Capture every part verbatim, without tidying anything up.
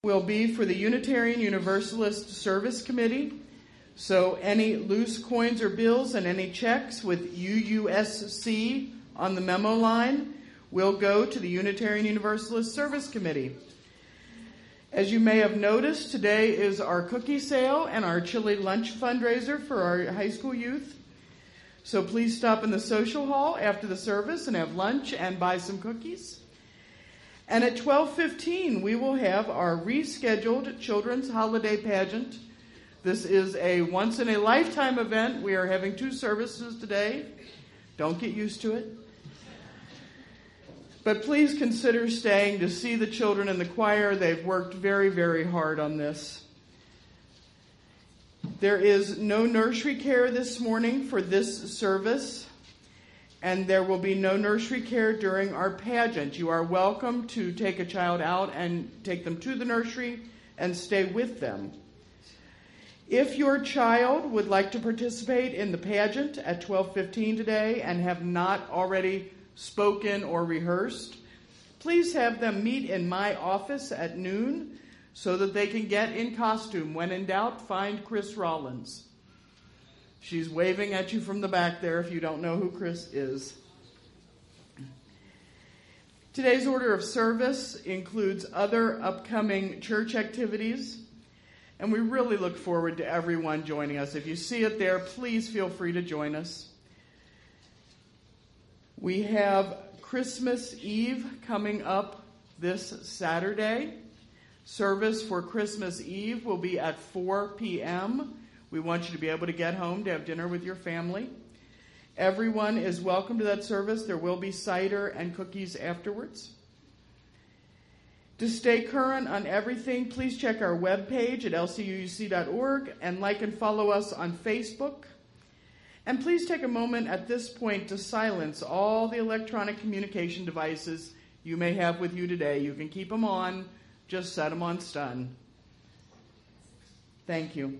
will be for the Unitarian Universalist Service Committee. So any loose coins or bills and any checks with U U S C on the memo line will go to the Unitarian Universalist Service Committee. As you may have noticed, today is our cookie sale and our chili lunch fundraiser for our high school youth. So please stop in the social hall after the service and have lunch and buy some cookies. And at twelve fifteen, we will have our rescheduled children's holiday pageant. This is a once-in-a-lifetime event. We are having two services today. Don't get used to it. But please consider staying to see the children in the choir. They've worked very, very hard on this. There is no nursery care this morning for this service, and there will be no nursery care during our pageant. You are welcome to take a child out and take them to the nursery and stay with them. If your child would like to participate in the pageant at twelve fifteen today and have not already spoken or rehearsed, please have them meet in my office at noon so that they can get in costume. When in doubt, find Chris Rollins. She's waving at you from the back there if you don't know who Chris is. Today's order of service includes other upcoming church activities, and we really look forward to everyone joining us. If you see it there, please feel free to join us. We have Christmas Eve coming up this Saturday. Service for Christmas Eve will be at four p.m. We want you to be able to get home to have dinner with your family. Everyone is welcome to that service. There will be cider and cookies afterwards. To stay current on everything, please check our webpage at L C U U C dot org and like and follow us on Facebook. And please take a moment at this point to silence all the electronic communication devices you may have with you today. You can keep them on, just set them on stun. Thank you.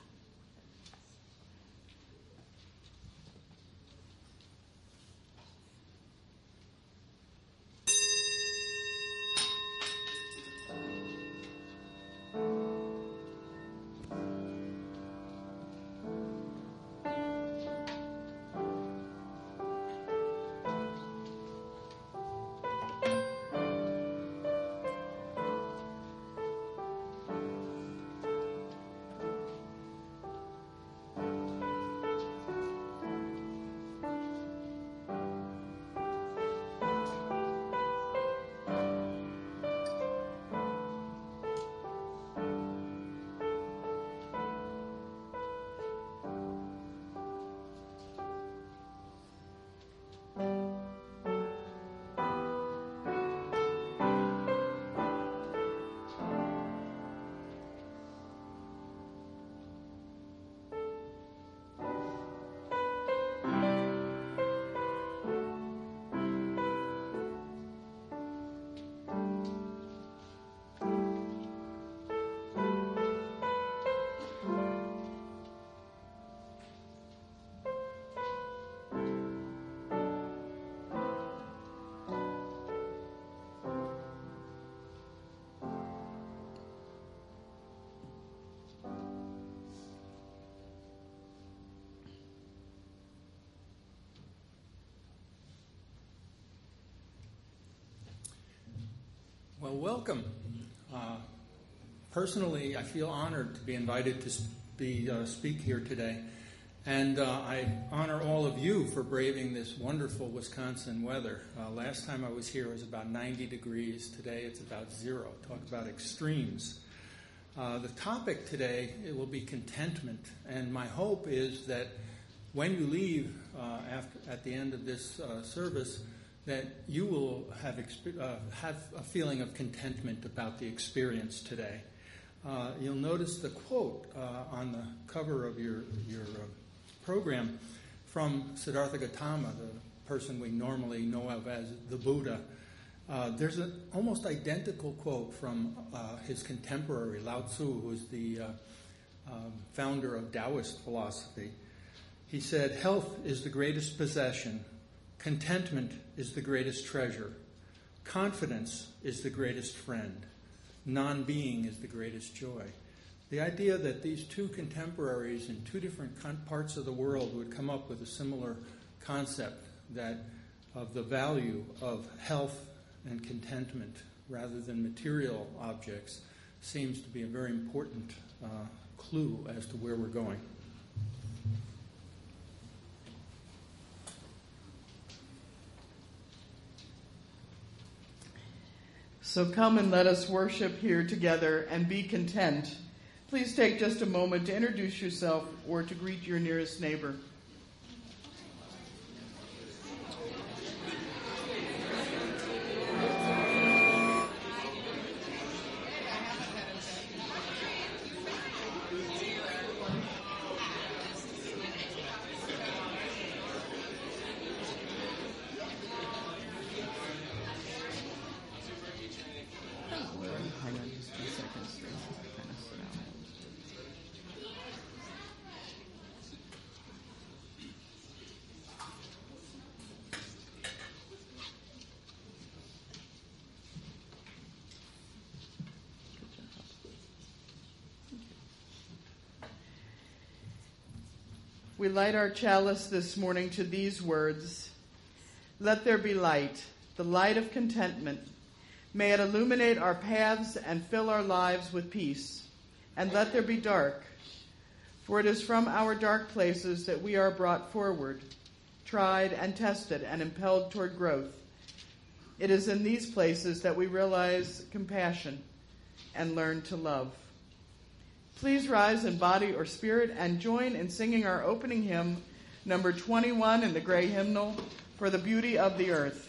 Well, welcome. Uh, personally, I feel honored to be invited to be, uh, speak here today. And uh, I honor all of you for braving this wonderful Wisconsin weather. Uh, last time I was here it was about ninety degrees. Today it's about zero. Talk about extremes. Uh, the topic today, it will be contentment. And my hope is that when you leave uh, after, at the end of this uh, service, that you will have exp- uh, have a feeling of contentment about the experience today. Uh, you'll notice the quote uh, on the cover of your, your uh, program from Siddhartha Gautama, the person we normally know of as the Buddha. Uh, there's an almost identical quote from uh, his contemporary, Lao Tzu, who's the uh, um, founder of Taoist philosophy. He said, "Health is the greatest possession. Contentment is the greatest treasure. Confidence is the greatest friend. non-being is the greatest joy. The idea that these two contemporaries in two different con- parts of the world would come up with a similar concept that of the value of health and contentment rather than material objects seems to be a very important uh, clue as to where we're going. So come and let us worship here together and be content. Please take just a moment to introduce yourself or to greet your nearest neighbor. We light our chalice this morning to these words: "Let there be light, the light of contentment. May it illuminate our paths and fill our lives with peace. And let there be dark, for it is from our dark places that we are brought forward, tried and tested and impelled toward growth. It is in these places that we realize compassion and learn to love." Please rise in body or spirit and join in singing our opening hymn, number twenty-one in the gray hymnal, "For the Beauty of the Earth."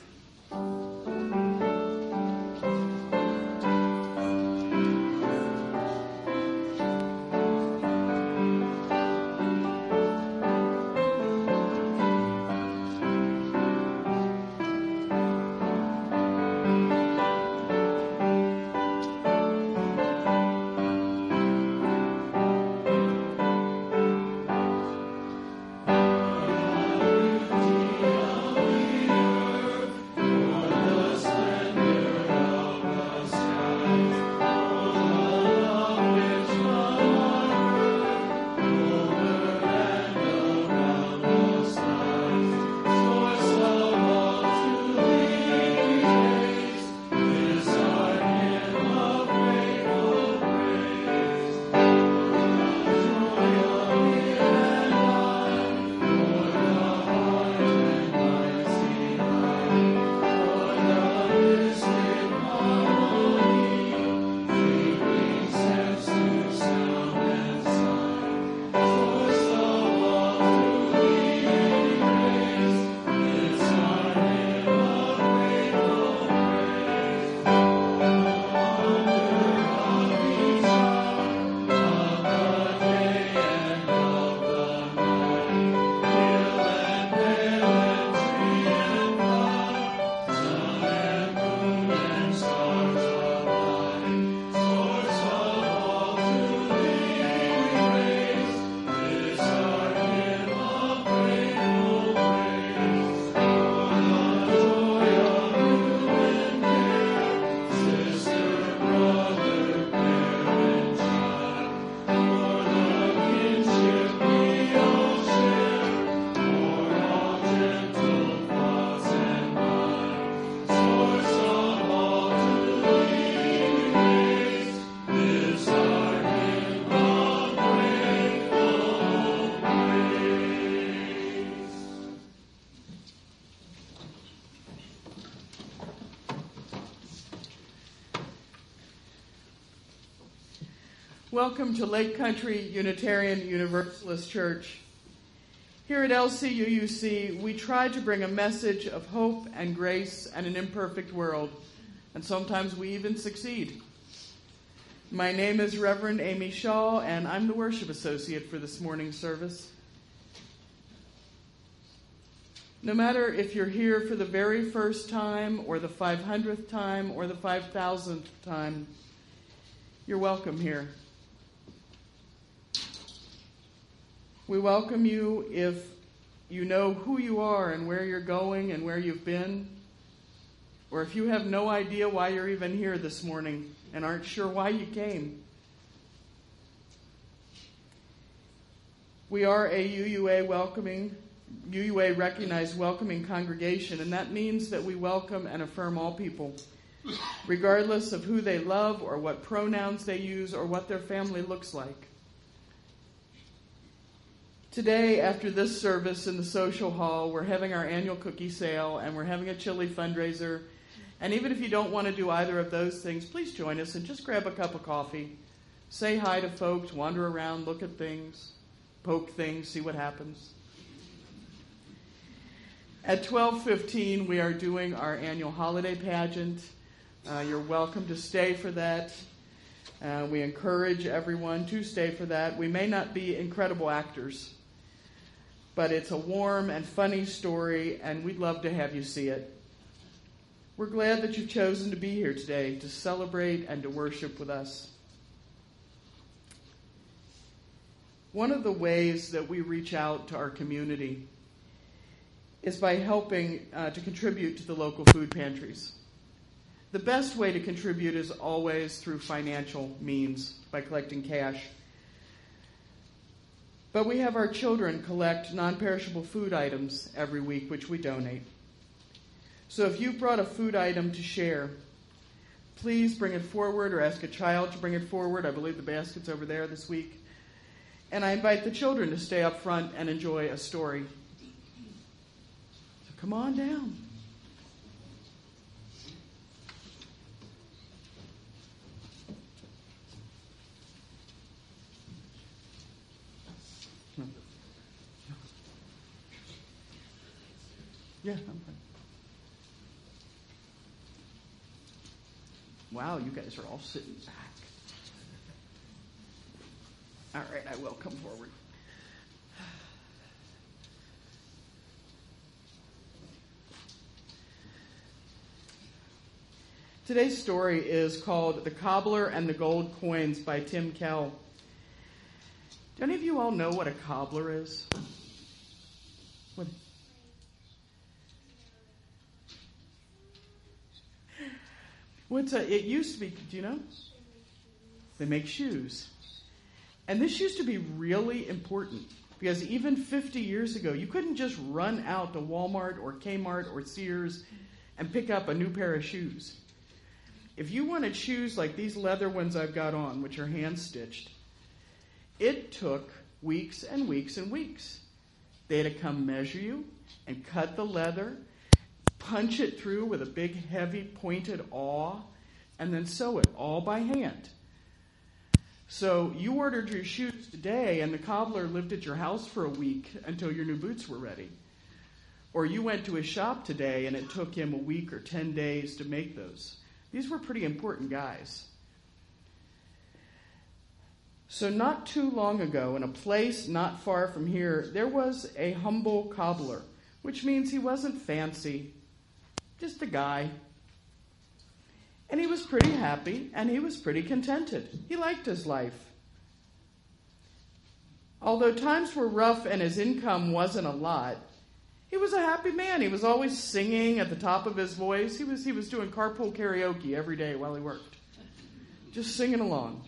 Welcome to Lake Country Unitarian Universalist Church. Here at L C U U C, we try to bring a message of hope and grace and an imperfect world, and sometimes we even succeed. My name is Reverend Amy Shaw, and I'm the worship associate for this morning's service. No matter if you're here for the very first time, or the five hundredth time, or the five thousandth time, you're welcome here. We welcome you if you know who you are and where you're going and where you've been, or if you have no idea why you're even here this morning. and aren't sure why you came. We are a U U A welcoming, U U A recognized welcoming congregation, and that means that we welcome and affirm all people, regardless of who they love or what pronouns they use or what their family looks like. Today, after this service in the social hall, we're having our annual cookie sale and we're having a chili fundraiser. And even if you don't want to do either of those things, please join us and just grab a cup of coffee. Say hi to folks, wander around, look at things, poke things, see what happens. At twelve fifteen, we are doing our annual holiday pageant. Uh, you're welcome to stay for that. Uh, we encourage everyone to stay for that. We may not be incredible actors, but it's a warm and funny story, and we'd love to have you see it. We're glad that you've chosen to be here today to celebrate and to worship with us. One of the ways that we reach out to our community is by helping uh, to contribute to the local food pantries. The best way to contribute is always through financial means, by collecting cash. But we have our children collect non-perishable food items every week, which we donate. So if you brought a food item to share, please bring it forward or ask a child to bring it forward. I believe the basket's over there this week. And I invite the children to stay up front and enjoy a story. So come on down. Yeah, I'm fine. Wow, you guys are all sitting back. All right, I will come forward. Today's story is called The Cobbler and the Gold Coins by Tim Kell. Do any of you all know what a cobbler is? What? What's a, it used to be, do you know? They make shoes. And this used to be really important because even fifty years ago, you couldn't just run out to Walmart or Kmart or Sears and pick up a new pair of shoes. If you wanted shoes like these leather ones I've got on, which are hand-stitched, it took weeks and weeks and weeks. They had to come measure you and cut the leather, punch it through with a big, heavy, pointed awl, and then sew it all by hand. So you ordered your shoes today, and the cobbler lived at your house for a week until your new boots were ready. Or you went to his shop today, and it took him a week or ten days to make those. These were pretty important guys. So not too long ago, in a place not far from here, there was a humble cobbler, which means he wasn't fancy, just a guy. And he was pretty happy, and he was pretty contented. He liked his life. Although times were rough and his income wasn't a lot, he was a happy man. He was always singing at the top of his voice. He was, he was doing carpool karaoke every day while he worked, just singing along.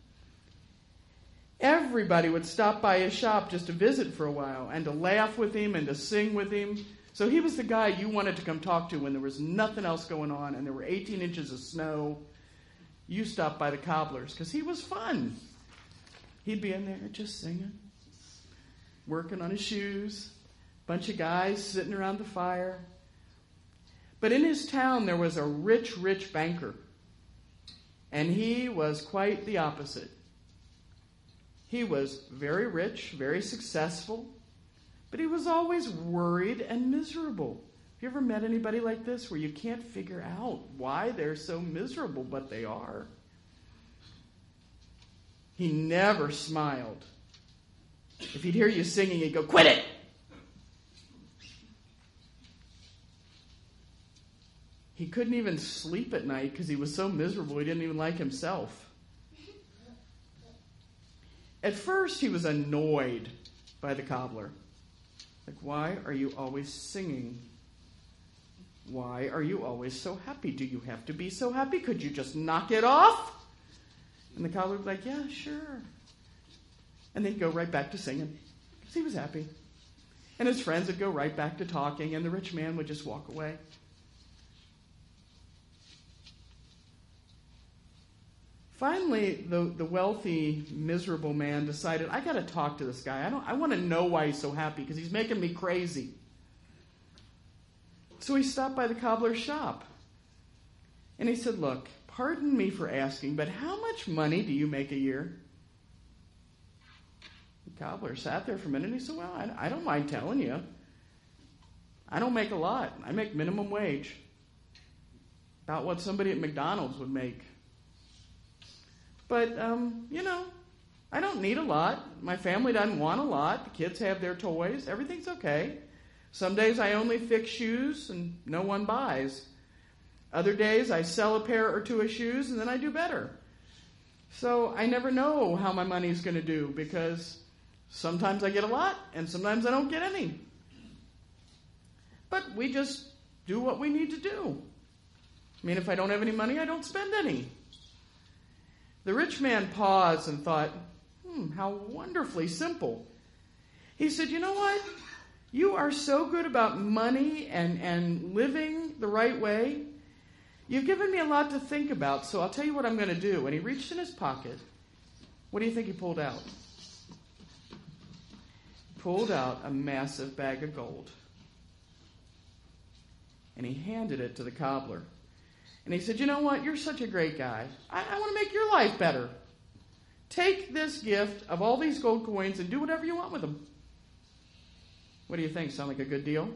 Everybody would stop by his shop just to visit for a while and to laugh with him and to sing with him. So he was the guy you wanted to come talk to when there was nothing else going on and there were eighteen inches of snow. You stopped by the cobbler's because he was fun. He'd be in there just singing, working on his shoes, bunch of guys sitting around the fire. But in his town there was a rich, rich banker, and he was quite the opposite. He was very rich, very successful, but he was always worried and miserable. Have you ever met anybody like this where you can't figure out why they're so miserable, but they are? He never smiled. If he'd hear you singing, he'd go, "Quit it!" He couldn't even sleep at night because he was so miserable he didn't even like himself. At first, he was annoyed by the cobbler. Like, why are you always singing? Why are you always so happy? Do you have to be so happy? Could you just knock it off? And the cobbler would be like, yeah, sure. And they'd go right back to singing because he was happy. And his friends would go right back to talking, and the rich man would just walk away. Finally, the, the wealthy, miserable man decided, I got to talk to this guy. I don't. I want to know why he's so happy because he's making me crazy. So he stopped by the cobbler's shop. And he said, look, pardon me for asking, but how much money do you make a year? The cobbler sat there for a minute and he said, well, I, I don't mind telling you. I don't make a lot. I make minimum wage. About what somebody at McDonald's would make. But, um, you know, I don't need a lot. My family doesn't want a lot. The kids have their toys. Everything's okay. Some days I only fix shoes and no one buys. Other days I sell a pair or two of shoes and then I do better. So I never know how my money's going to do because sometimes I get a lot and sometimes I don't get any. But we just do what we need to do. I mean, if I don't have any money, I don't spend any. The rich man paused and thought, hmm, how wonderfully simple. He said, you know what? You are so good about money and, and living the right way. You've given me a lot to think about, so I'll tell you what I'm going to do. And he reached in his pocket. What do you think he pulled out? He pulled out a massive bag of gold. And he handed it to the cobbler. And he said, you know what? You're such a great guy. I, I want to make your life better. Take this gift of all these gold coins and do whatever you want with them. What do you think? Sound like a good deal?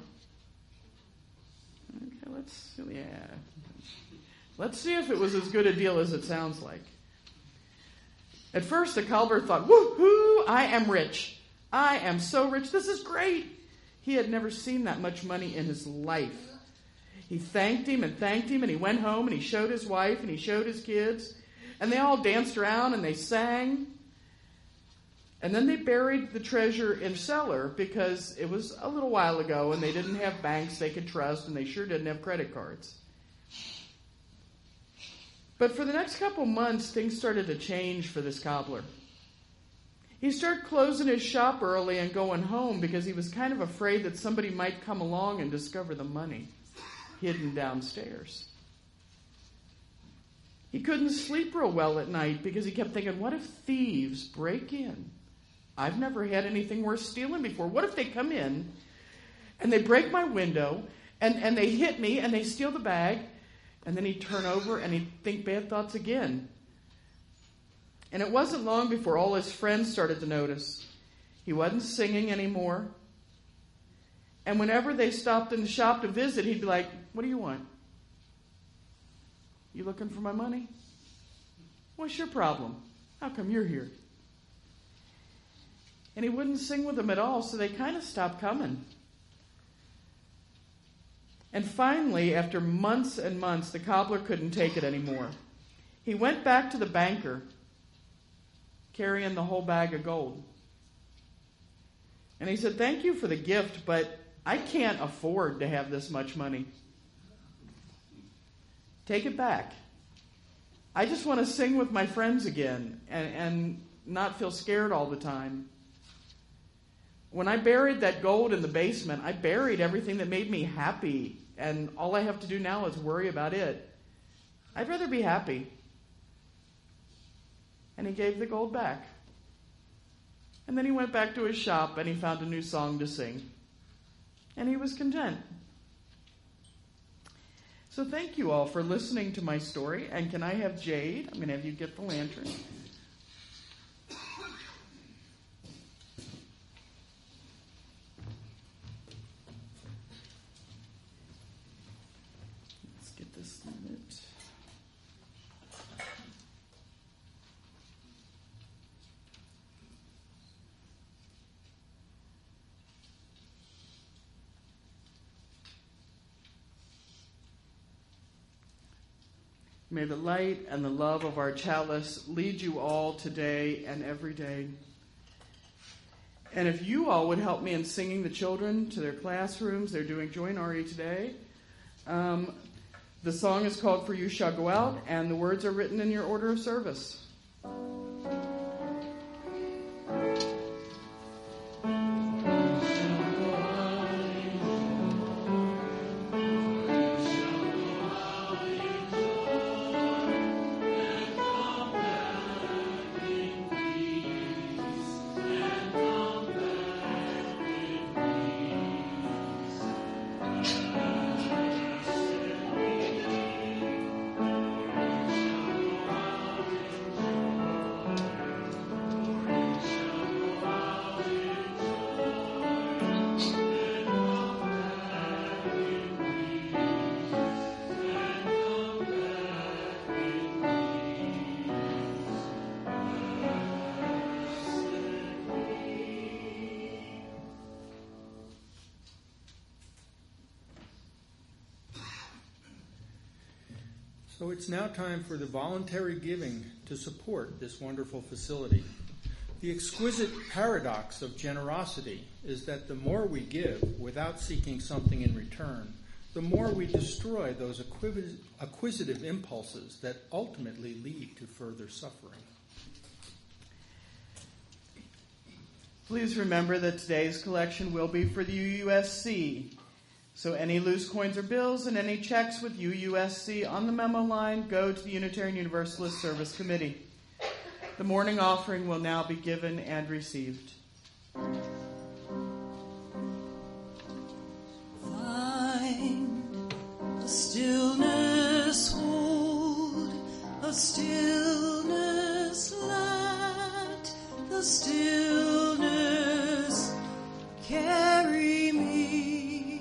Okay, let's, yeah. Let's see if it was as good a deal as it sounds like. At first, the cobbler thought, woohoo, I am rich. I am so rich. This is great. He had never seen that much money in his life. He thanked him and thanked him, and he went home and he showed his wife and he showed his kids. And they all danced around and they sang. And then they buried the treasure in a cellar because it was a little while ago and they didn't have banks they could trust and they sure didn't have credit cards. But for the next couple months, things started to change for this cobbler. He started closing his shop early and going home because he was kind of afraid that somebody might come along and discover the money hidden downstairs. He couldn't sleep real well at night because he kept thinking, what if thieves break in? I've never had anything worth stealing before. What if they come in and they break my window and, and they hit me and they steal the bag? And then he'd turn over and he'd think bad thoughts again. And it wasn't long before all his friends started to notice. He wasn't singing anymore. And whenever they stopped in the shop to visit, he'd be like, what do you want? You looking for my money? What's your problem? How come you're here? And he wouldn't sing with them at all, so they kind of stopped coming. And finally, after months and months, the cobbler couldn't take it anymore. He went back to the banker, carrying the whole bag of gold. And he said, thank you for the gift, but I can't afford to have this much money. Take it back. I just want to sing with my friends again and, and not feel scared all the time. When I buried that gold in the basement, I buried everything that made me happy, and all I have to do now is worry about it. I'd rather be happy. And he gave the gold back. And then he went back to his shop and he found a new song to sing. And he was content. So thank you all for listening to my story. And can I have Jade? I'm going to have you get the lantern. Let's get this lit. May the light and the love of our chalice lead you all today and every day. And if you all would help me in singing the children to their classrooms, they're doing Join R E today. Um, the song is called For You Shall Go Out, and the words are written in your order of service. So it's now time for the voluntary giving to support this wonderful facility. The exquisite paradox of generosity is that the more we give without seeking something in return, the more we destroy those acquisitive impulses that ultimately lead to further suffering. Please remember that today's collection will be for the U U S C. So any loose coins or bills and any checks with U U S C on the memo line go to the Unitarian Universalist Service Committee. The morning offering will now be given and received. Find a stillness, hold a stillness, let the stillness carry me.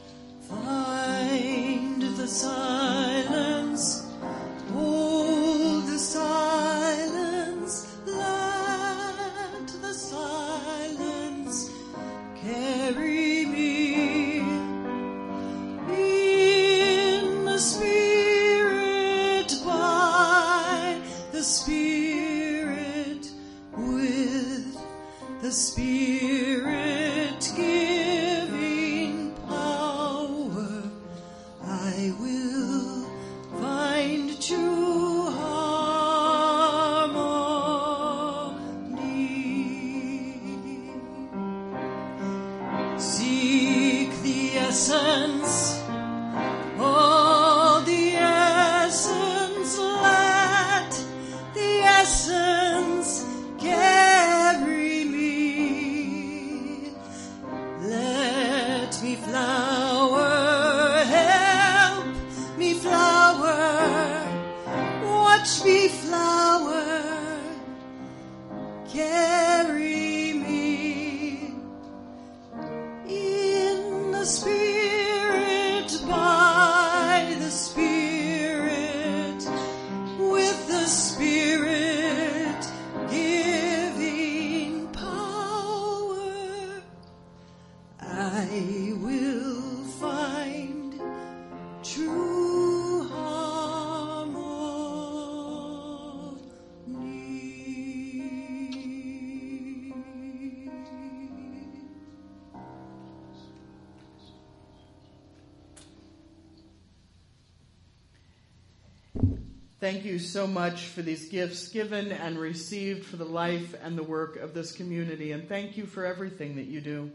Find the silence, hold the silence, let the silence carry me. In the Spirit, by the Spirit, with the Spirit giving power, I will find true harmony. Seek the essence, oh, the essence, let the essence carry me. Let me flower, help me flower, watch me flower, carry me. In the Spirit, by the Spirit, with the Spirit giving power, I will find true harmony. Thank you so much for these gifts given and received for the life and the work of this community, and thank you for everything that you do.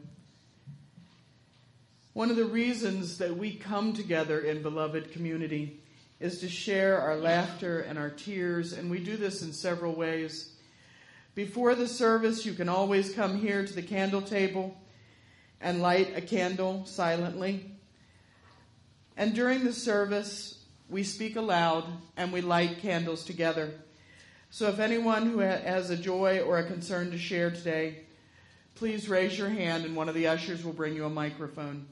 One of the reasons that we come together in beloved community is to share our laughter and our tears, and we do this in several ways. Before the service, you can always come here to the candle table and light a candle silently. And during the service, we speak aloud and we light candles together. So if anyone who has a joy or a concern to share today, please raise your hand and one of the ushers will bring you a microphone.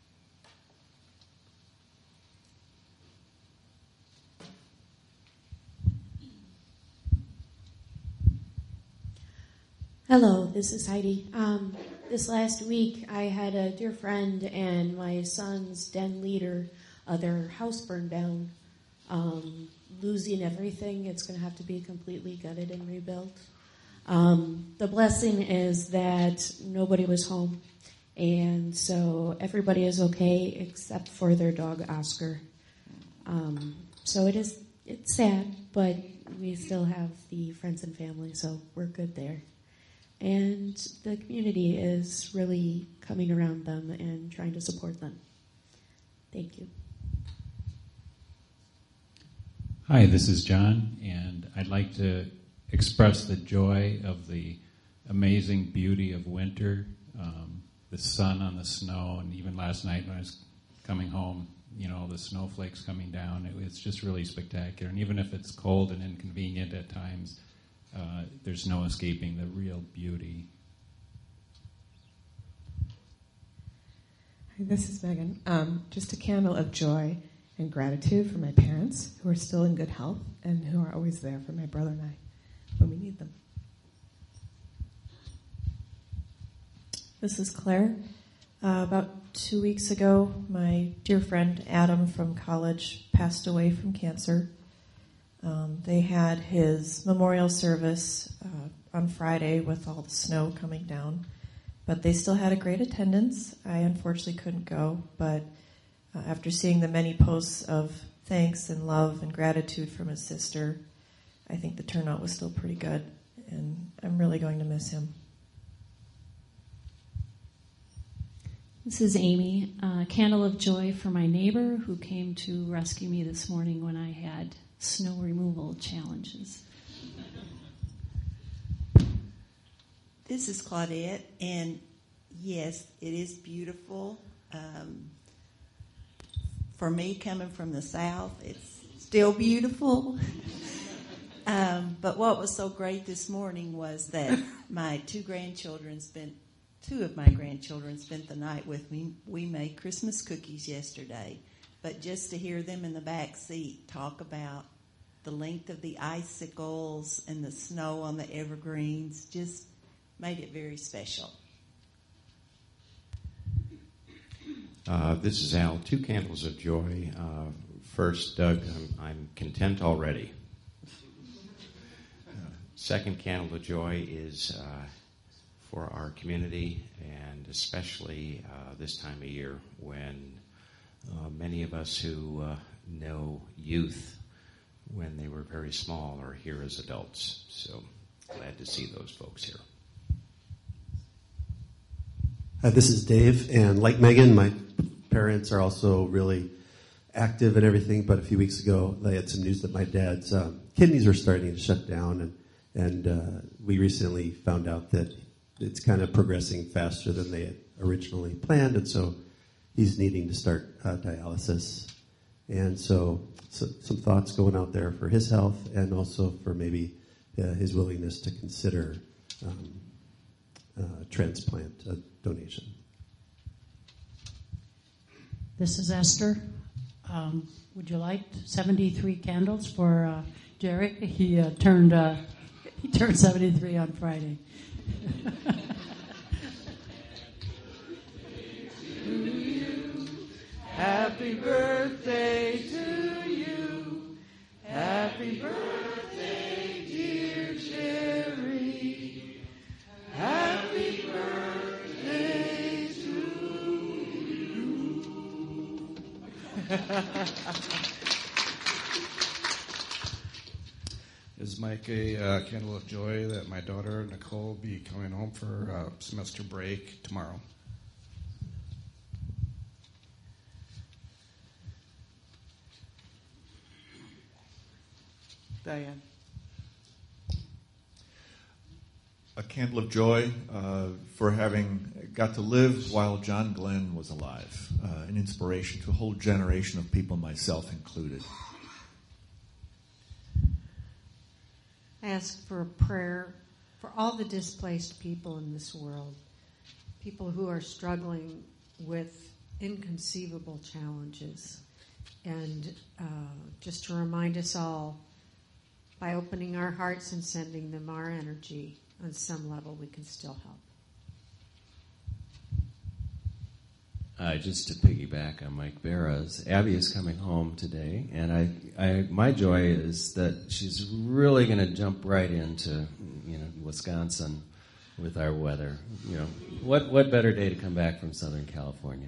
Hello, this is Heidi. Um, this last week, I had a dear friend and my son's den leader, uh, their house burned down, um, losing everything. It's going to have to be completely gutted and rebuilt. Um, the blessing is that nobody was home, And so everybody is okay except for their dog, Oscar. Um, so it is, it's sad, but we still have the friends and family, so we're good there. And the community is really coming around them and trying to support them. Thank you. Hi, this is John, and I'd like to express the joy of the amazing beauty of winter, um, the sun on the snow, and even last night when I was coming home, you know, the snowflakes coming down. It, it's just really spectacular. And even if it's cold and inconvenient at times, uh, there's no escaping the real beauty. Hi, this is Megan. Um, just a candle of joy and gratitude for my parents who are still in good health and who are always there for my brother and I when we need them. This is Claire. Uh, about two weeks ago, my dear friend Adam from college passed away from cancer. Um, they had his memorial service uh, on Friday with all the snow coming down, but they still had a great attendance. I unfortunately couldn't go, but uh, after seeing the many posts of thanks and love and gratitude from his sister, I think the turnout was still pretty good, and I'm really going to miss him. This is Amy. Uh, candle of joy for my neighbor who came to rescue me this morning when I had snow removal challenges. This is Claudette, and yes, it is beautiful. Um, for me, coming from the South, it's still beautiful. um, but what was so great this morning was that my two grandchildren spent Two of my grandchildren spent the night with me. We made Christmas cookies yesterday. But just to hear them in the back seat talk about the length of the icicles and the snow on the evergreens just made it very special. Uh, this is Al. Two candles of joy. Uh, first, Doug, I'm, I'm content already. Uh, second candle of joy is... Uh, for our community, and especially uh, this time of year when uh, many of us who uh, know youth when they were very small are here as adults. So glad to see those folks here. Hi, this is Dave, and like Megan, my parents are also really active and everything, but a few weeks ago they had some news that my dad's um, kidneys were starting to shut down, and, and uh, we recently found out that it's kind of progressing faster than they had originally planned, and so he's needing to start uh, dialysis. And so, so some thoughts going out there for his health and also for maybe uh, his willingness to consider um, uh, transplant uh, donation. This is Esther. Um, would you like seventy-three candles for uh, Jerry? He uh, turned uh, he turned seventy-three on Friday. Happy birthday to you. Happy birthday, dear Jerry. Happy birthday to you. Is Mike a uh, candle of joy that my daughter Nicole will be coming home for uh, semester break tomorrow? Diane. A candle of joy uh, for having got to live while John Glenn was alive. Uh, an inspiration to a whole generation of people, myself included. Ask for a prayer for all the displaced people in this world, people who are struggling with inconceivable challenges. And uh, just to remind us all, by opening our hearts and sending them our energy, on some level we can still help. Uh, just to piggyback on Mike Barra's, Abby is coming home today, and I, I my joy is that she's really going to jump right into, you know, Wisconsin with our weather. You know, what what better day to come back from Southern California?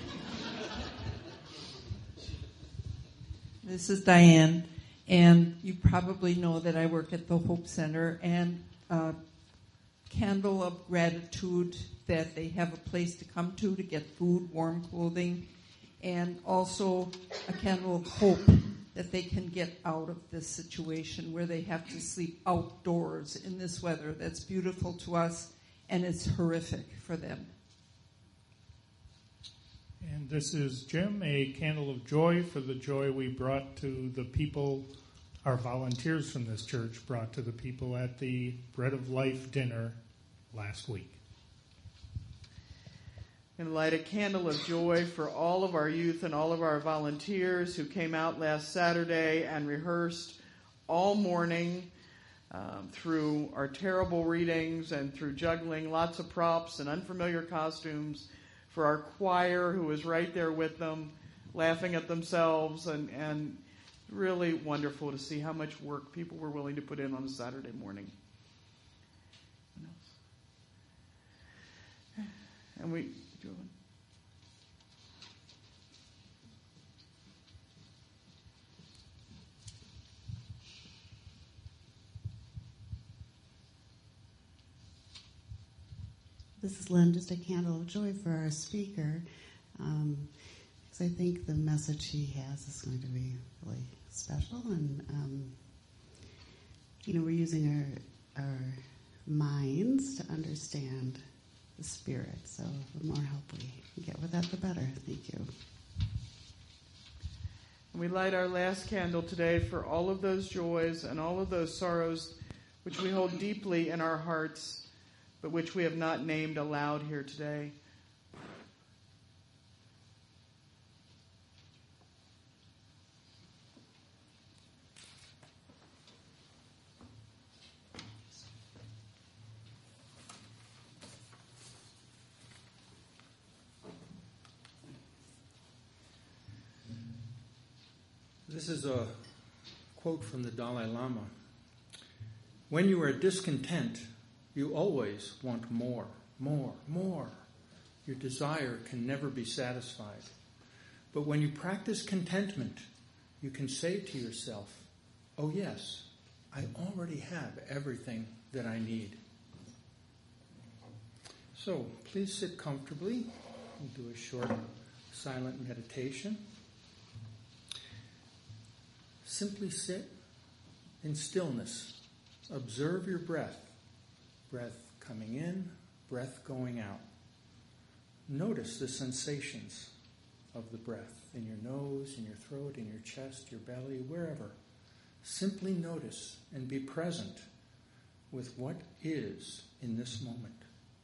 This is Diane, and you probably know that I work at the Hope Center, and a candle of gratitude that they have a place to come to to get food, warm clothing, and also a candle of hope that they can get out of this situation where they have to sleep outdoors in this weather that's beautiful to us and it's horrific for them. And this is Jim, a candle of joy for the joy we brought to the people, our volunteers from this church brought to the people at the Bread of Life dinner last week. And light a candle of joy for all of our youth and all of our volunteers who came out last Saturday and rehearsed all morning um, through our terrible readings and through juggling lots of props and unfamiliar costumes, for our choir who was right there with them, laughing at themselves, and, and really wonderful to see how much work people were willing to put in on a Saturday morning. And we... This is Lynn, just a candle of joy for our speaker, um, because I think the message he has is going to be really special. And, um, you know, we're using our, our minds to understand the Spirit. So the more help we get with that, the better. Thank you. And we light our last candle today for all of those joys and all of those sorrows which we hold deeply in our hearts, but which we have not named aloud here today. This is a quote from the Dalai Lama. When you are discontent, you always want more, more, more. Your desire can never be satisfied. But when you practice contentment, you can say to yourself, oh yes, I already have everything that I need. So please sit comfortably and do a short silent meditation. Simply sit in stillness. Observe your breath. Breath coming in, breath going out. Notice the sensations of the breath in your nose, in your throat, in your chest, your belly, wherever. Simply notice and be present with what is in this moment.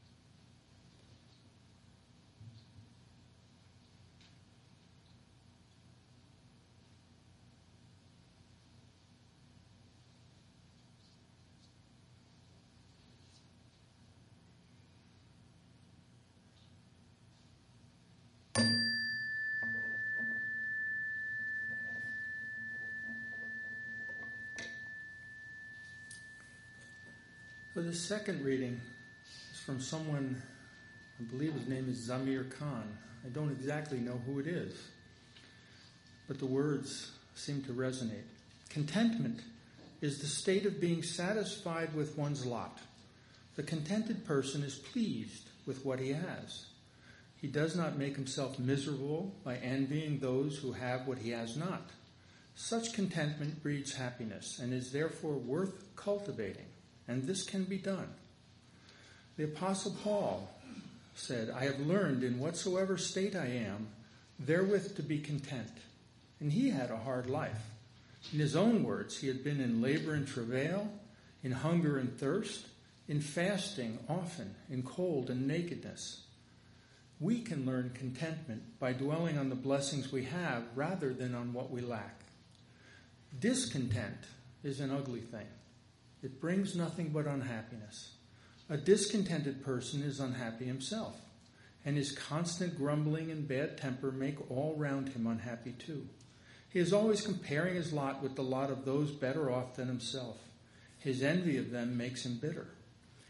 So the second reading is from someone, I believe his name is Zamir Khan. I don't exactly know who it is, but the words seem to resonate. Contentment is the state of being satisfied with one's lot. The contented person is pleased with what he has. He does not make himself miserable by envying those who have what he has not. Such contentment breeds happiness and is therefore worth cultivating. And this can be done. The Apostle Paul said, I have learned in whatsoever state I am, therewith to be content. And he had a hard life. In his own words, he had been in labor and travail, in hunger and thirst, in fasting often, in cold and nakedness. We can learn contentment by dwelling on the blessings we have rather than on what we lack. Discontent is an ugly thing. It brings nothing but unhappiness. A discontented person is unhappy himself, and his constant grumbling and bad temper make all round him unhappy too. He is always comparing his lot with the lot of those better off than himself. His envy of them makes him bitter.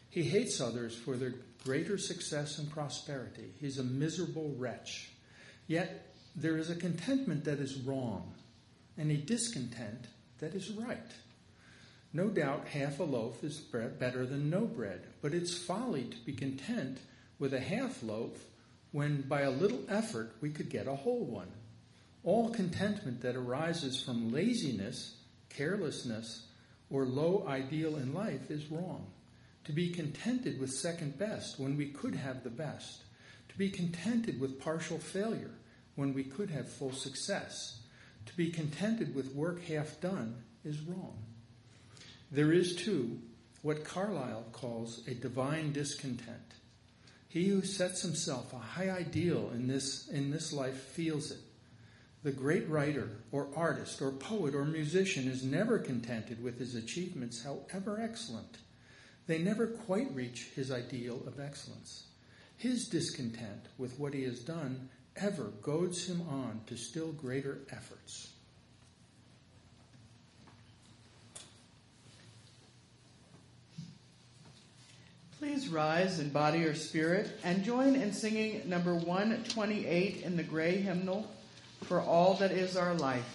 He hates others for their greater success and prosperity. He's a miserable wretch. Yet there is a contentment that is wrong and a discontent that is right. No doubt half a loaf is better than no bread, but it's folly to be content with a half loaf when by a little effort we could get a whole one. All contentment that arises from laziness, carelessness, or low ideal in life is wrong. To be contented with second best when we could have the best. To be contented with partial failure when we could have full success. To be contented with work half done is wrong. There is, too, what Carlyle calls a divine discontent. He who sets himself a high ideal in this, in this life feels it. The great writer or artist or poet or musician is never contented with his achievements, however excellent. They never quite reach his ideal of excellence. His discontent with what he has done ever goads him on to still greater efforts. Please rise in body or spirit and join in singing number one twenty-eight in the gray hymnal, For All That Is Our Life.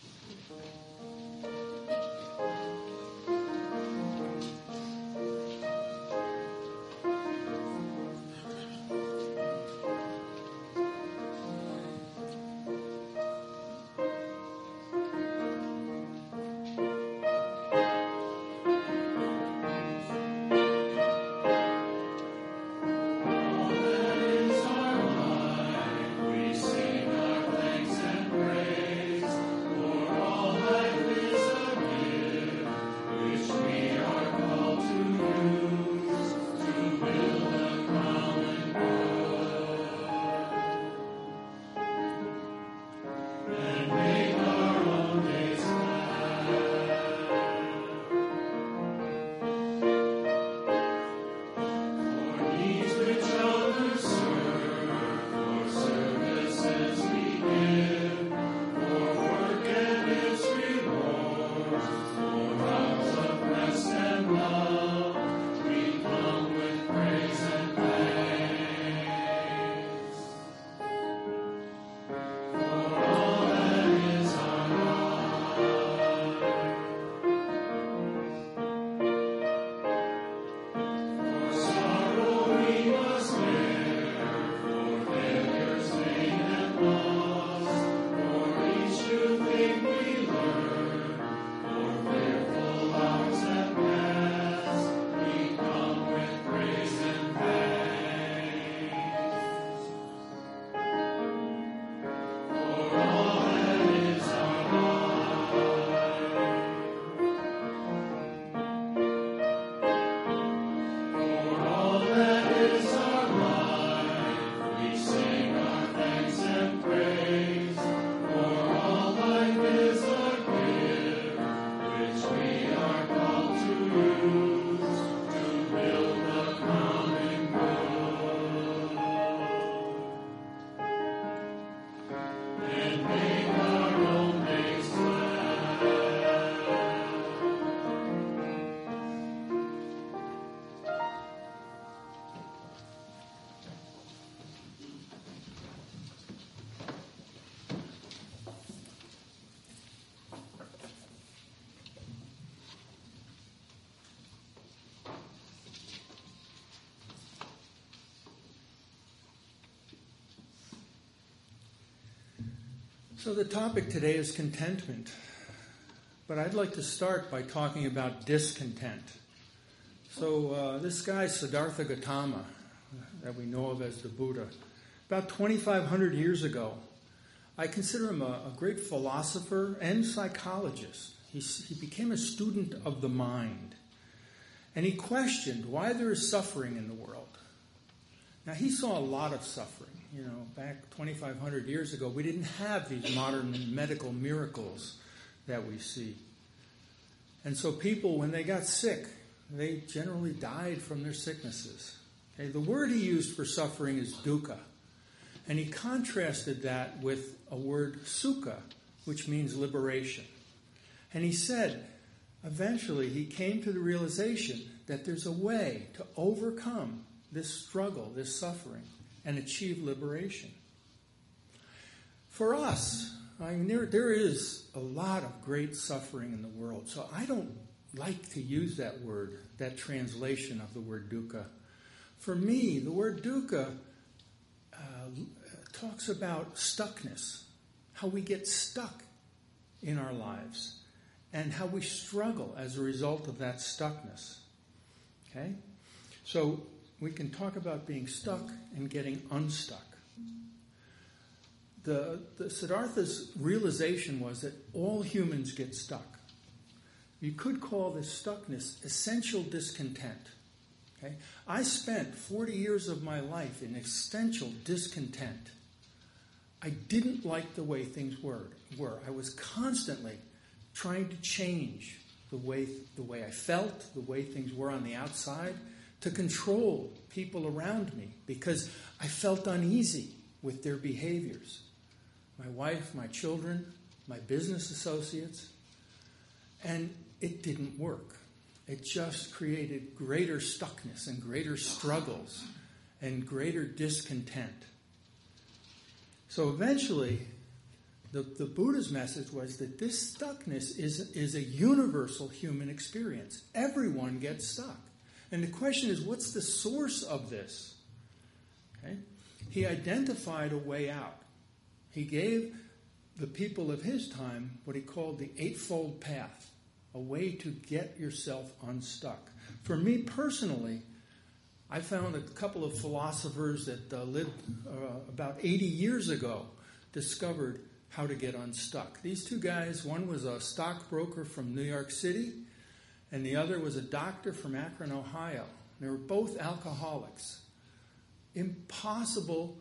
So the topic today is contentment, but I'd like to start by talking about discontent. So uh, this guy, Siddhartha Gautama, that we know of as the Buddha, about twenty-five hundred years ago, I consider him a, a great philosopher and psychologist. He, he became a student of the mind, and he questioned why there is suffering in the world. Now, he saw a lot of suffering. You know, back twenty-five hundred years ago, we didn't have these modern medical miracles that we see. And so people, when they got sick, they generally died from their sicknesses. Okay? The word he used for suffering is dukkha. And he contrasted that with a word sukha, which means liberation. And he said, eventually he came to the realization that there's a way to overcome this struggle, this suffering, and achieve liberation. For us, I mean, there, there is a lot of great suffering in the world, so I don't like to use that word, that translation of the word dukkha. For me, the word dukkha uh, talks about stuckness, how we get stuck in our lives, and how we struggle as a result of that stuckness. Okay? So we can talk about being stuck and getting unstuck. The, the Siddhartha's realization was that all humans get stuck. You could call this stuckness essential discontent. Okay? I spent forty years of my life in essential discontent. I didn't like the way things were. were. I was constantly trying to change the way, the way I felt, the way things were on the outside, to control people around me because I felt uneasy with their behaviors. My wife, my children, my business associates. And it didn't work. It just created greater stuckness and greater struggles and greater discontent. So eventually, the, the Buddha's message was that this stuckness is, is a universal human experience. Everyone gets stuck. And the question is, what's the source of this? Okay? He identified a way out. He gave the people of his time what he called the Eightfold Path, a way to get yourself unstuck. For me personally, I found a couple of philosophers that uh, lived uh, about eighty years ago discovered how to get unstuck. These two guys, one was a stockbroker from New York City, and the other was a doctor from Akron, Ohio. They were both alcoholics. Impossible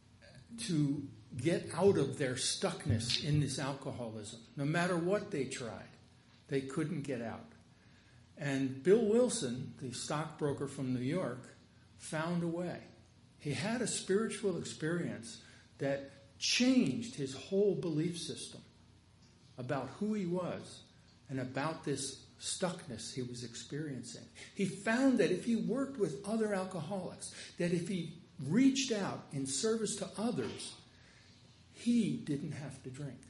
to get out of their stuckness in this alcoholism. No matter what they tried, they couldn't get out. And Bill Wilson, the stockbroker from New York, found a way. He had a spiritual experience that changed his whole belief system about who he was and about this stuckness he was experiencing. He found that if he worked with other alcoholics, that if he reached out in service to others, he didn't have to drink.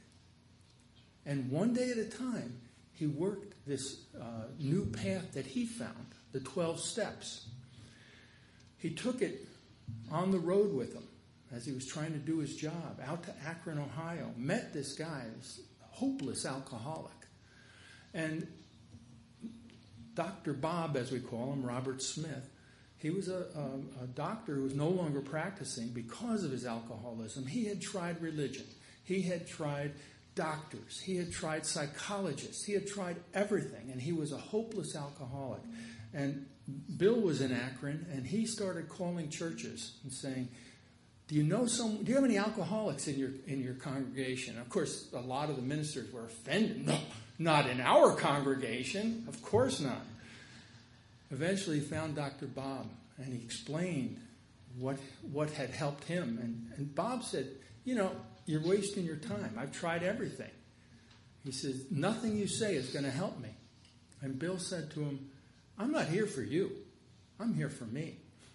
And one day at a time, he worked this uh, new path that he found, the twelve steps. He took it on the road with him as he was trying to do his job, out to Akron, Ohio, met this guy, this hopeless alcoholic. And Doctor Bob, as we call him, Robert Smith, he was a, a, a doctor who was no longer practicing because of his alcoholism. He had tried religion. He had tried doctors. He had tried psychologists. He had tried everything, and he was a hopeless alcoholic. And Bill was in Akron, and he started calling churches and saying, do you know some, do you have any alcoholics in your in your congregation? Of course, a lot of the ministers were offended. No, not in our congregation. Of course not. Eventually, he found Doctor Bob, and he explained what what had helped him. And, and Bob said, you know, you're wasting your time. I've tried everything. He says, nothing you say is going to help me. And Bill said to him, I'm not here for you. I'm here for me.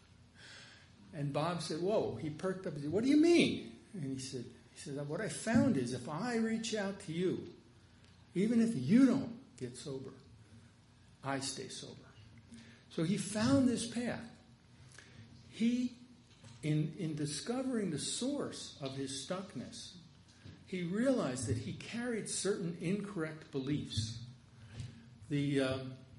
And Bob said, whoa. He perked up and said, what do you mean? And he said, he said, what I found is if I reach out to you, even if you don't get sober, I stay sober. So he found this path. He, in, in discovering the source of his stuckness, he realized that he carried certain incorrect beliefs. The uh,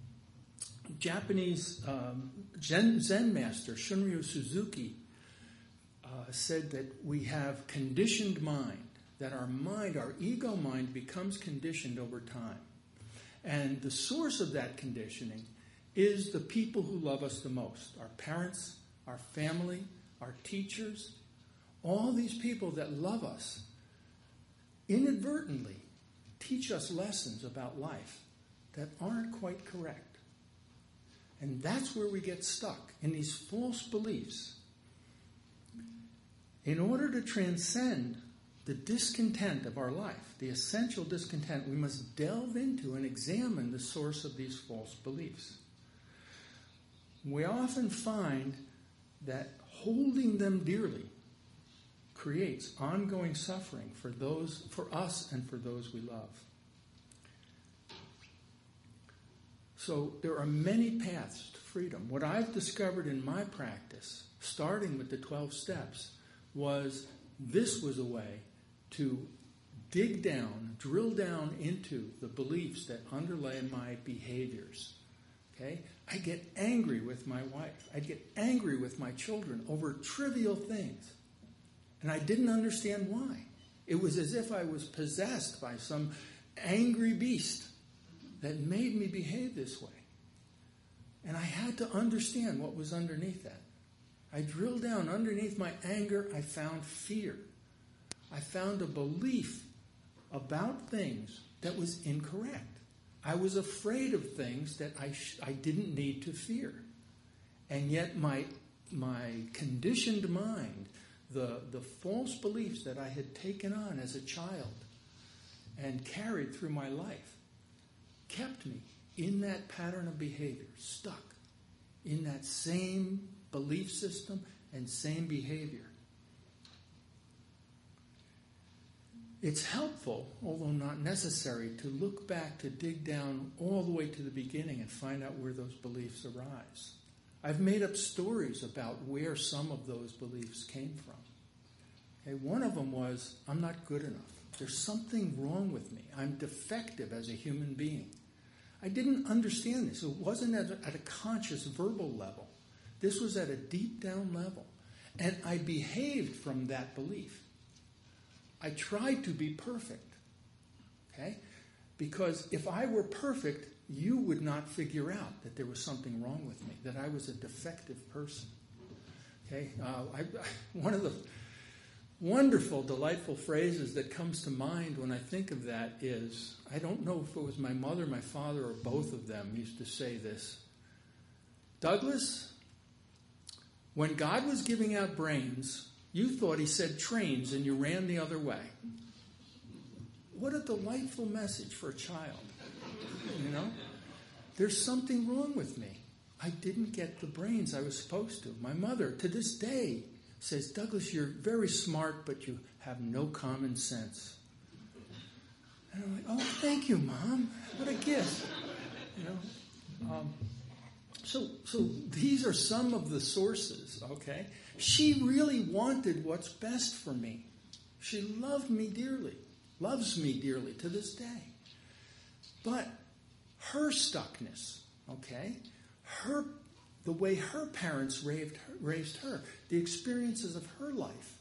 Japanese um, Zen, Zen master Shunryu Suzuki uh, said that we have conditioned mind, that our mind, our ego mind, becomes conditioned over time. And the source of that conditioning is the people who love us the most, our parents, our family, our teachers, all these people that love us inadvertently teach us lessons about life that aren't quite correct. And that's where we get stuck, in these false beliefs. In order to transcend the discontent of our life, the essential discontent, we must delve into and examine the source of these false beliefs. We often find that holding them dearly creates ongoing suffering for those, for us and for those we love. So there are many paths to freedom. What I've discovered in my practice, starting with the twelve steps, was this was a way to dig down, drill down into the beliefs that underlay my behaviors. Okay? I get angry with my wife. I get angry with my children over trivial things. And I didn't understand why. It was as if I was possessed by some angry beast that made me behave this way. And I had to understand what was underneath that. I drilled down underneath my anger. I found fear. I found a belief about things that was incorrect. I was afraid of things that I sh- I didn't need to fear. And yet my my conditioned mind, the, the false beliefs that I had taken on as a child and carried through my life, kept me in that pattern of behavior, stuck in that same belief system and same behavior. It's helpful, although not necessary, to look back, to dig down all the way to the beginning and find out where those beliefs arise. I've made up stories about where some of those beliefs came from. Okay, one of them was, I'm not good enough. There's something wrong with me. I'm defective as a human being. I didn't understand this. It wasn't at a, at a conscious verbal level. This was at a deep down level. And I behaved from that belief. I tried to be perfect. Okay? Because if I were perfect, you would not figure out that there was something wrong with me, that I was a defective person. Okay? Uh, I, I, one of the wonderful, delightful phrases that comes to mind when I think of that is, I don't know if it was my mother, my father, or both of them used to say this. Douglas, when God was giving out brains, you thought he said trains and you ran the other way. What a delightful message for a child. You know? There's something wrong with me. I didn't get the brains I was supposed to. My mother, to this day, says, Douglas, you're very smart, but you have no common sense. And I'm like, oh, thank you, Mom. What a gift. You know? Um, so, so these are some of the sources, okay? She really wanted what's best for me. She loved me dearly, loves me dearly to this day. But her stuckness, okay, her the way her parents raised her, raised her, the experiences of her life,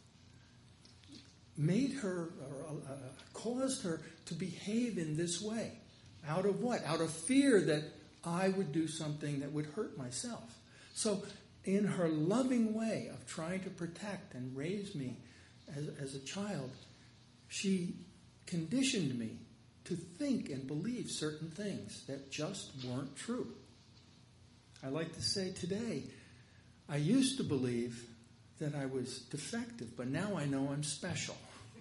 made her, or, uh, caused her to behave in this way. Out of what? Out of fear that I would do something that would hurt myself. So in her loving way of trying to protect and raise me as, as a child, she conditioned me to think and believe certain things that just weren't true. I like to say today, I used to believe that I was defective, but now I know I'm special.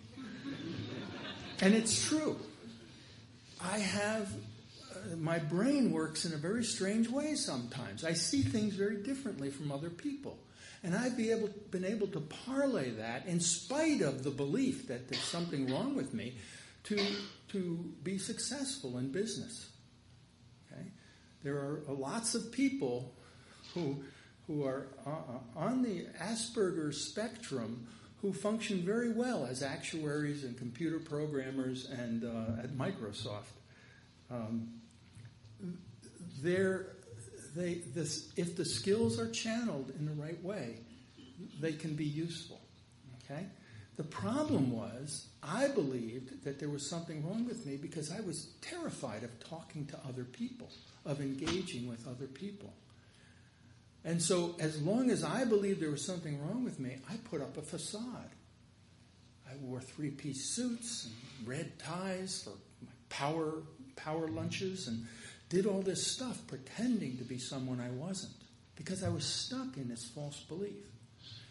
And it's true. I have, uh, my brain works in a very strange way sometimes. I see things very differently from other people. And I've be able, been able to parlay that, in spite of the belief that there's something wrong with me, to, to be successful in business. Okay? There are lots of people who, who are uh, on the Asperger's spectrum who function very well as actuaries and computer programmers and uh, at Microsoft. Um, they're, they, this, if the skills are channeled in the right way, they can be useful. Okay? The problem was, I believed that there was something wrong with me because I was terrified of talking to other people, of engaging with other people. And so as long as I believed there was something wrong with me, I put up a facade. I wore three-piece suits and red ties for my power, power lunches and did all this stuff pretending to be someone I wasn't because I was stuck in this false belief.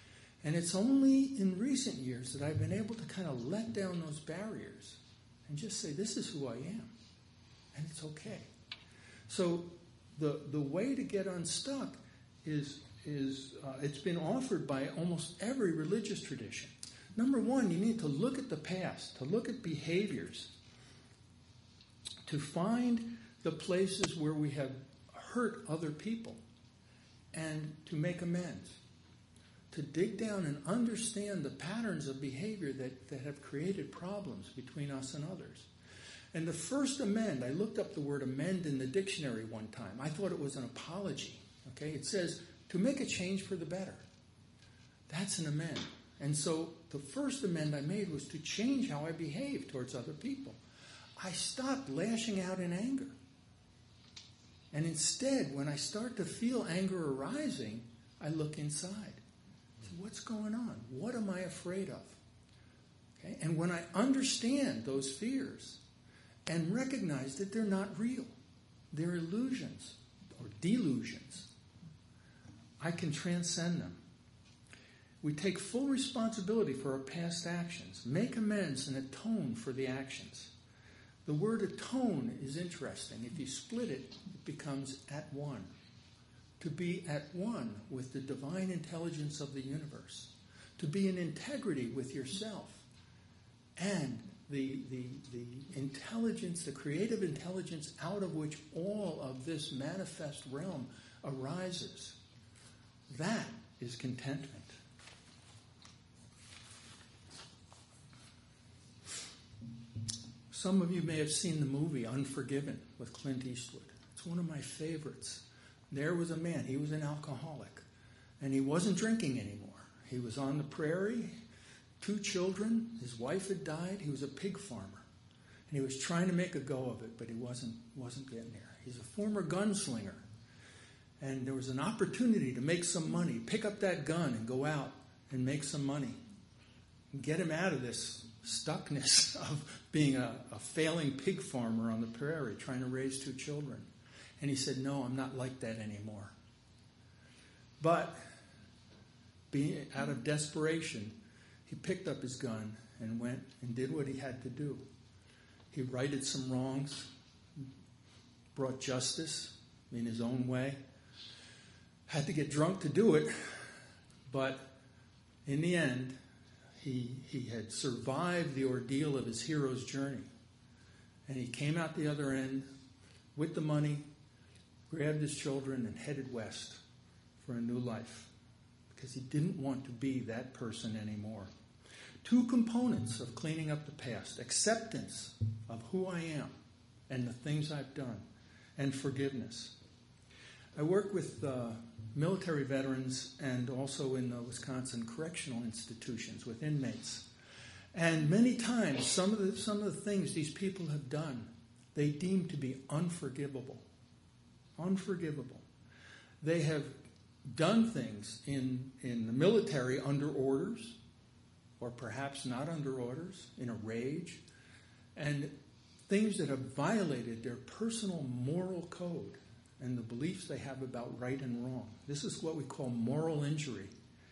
And it's only in recent years that I've been able to kind of let down those barriers and just say, this is who I am. And it's okay. So the the way to get unstuck is, is uh, it's been offered by almost every religious tradition. Number one, you need to look at the past, to look at behaviors, to find the places where we have hurt other people, and to make amends. To dig down and understand the patterns of behavior that, that have created problems between us and others. And the first amend, I looked up the word amend in the dictionary one time. I thought it was an apology. Okay, it says to make a change for the better. That's an amend. And so the first amend I made was to change how I behave towards other people. I stopped lashing out in anger. And instead, when I start to feel anger arising, I look inside. What's going on? What am I afraid of? Okay? And when I understand those fears and recognize that they're not real, they're illusions or delusions, I can transcend them. We take full responsibility for our past actions, make amends, and atone for the actions. The word atone is interesting. If you split it, it becomes at one. To be at one with the divine intelligence of the universe, to be in integrity with yourself, and the, the, the intelligence, the creative intelligence out of which all of this manifest realm arises. That is contentment. Some of you may have seen the movie Unforgiven with Clint Eastwood. It's one of my favorites. There was a man, he was an alcoholic, and he wasn't drinking anymore. He was on the prairie, two children, his wife had died, he was a pig farmer. And he was trying to make a go of it, but he wasn't, wasn't getting there. He's a former gunslinger. And there was an opportunity to make some money, pick up that gun and go out and make some money. And get him out of this stuckness of being a, a failing pig farmer on the prairie, trying to raise two children. And he said, no, I'm not like that anymore. But being out of desperation, he picked up his gun and went and did what he had to do. He righted some wrongs, brought justice in his own way. Had to get drunk to do it, but in the end, he, he had survived the ordeal of his hero's journey. And he came out the other end with the money, grabbed his children, and headed west for a new life because he didn't want to be that person anymore. Two components of cleaning up the past: acceptance of who I am and the things I've done, and forgiveness. I work with uh, military veterans and also in the Wisconsin correctional institutions with inmates. And many times, some of the, some of the things these people have done, they deem to be unforgivable. Unforgivable. They have done things in, in the military under orders, or perhaps not under orders, in a rage, and things that have violated their personal moral code and the beliefs they have about right and wrong. This is what we call moral injury.